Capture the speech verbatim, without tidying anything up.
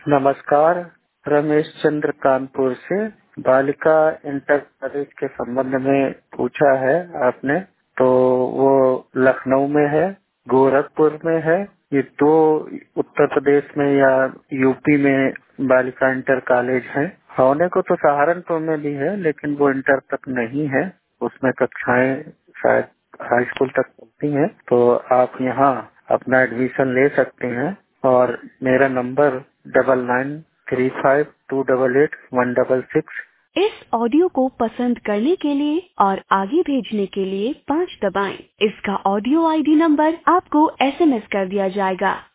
नमस्कार, रमेश चंद्र कानपुर से बालिका इंटर कॉलेज के संबंध में पूछा है आपने। तो वो लखनऊ में है, गोरखपुर में है। ये दो उत्तर प्रदेश में या यूपी में बालिका इंटर कॉलेज है। होने को तो सहारनपुर में भी है, लेकिन वो इंटर तक नहीं है। उसमें कक्षाएं शायद हाई स्कूल तक चलती हैं। तो आप यहाँ अपना एडमिशन ले सकते हैं। और मेरा number double nine three five two double eight one double six. इस ऑडियो को पसंद करने के लिए और आगे भेजने के लिए पाँच दबाएं। इसका ऑडियो आईडी नंबर आपको एसएमएस कर दिया जाएगा।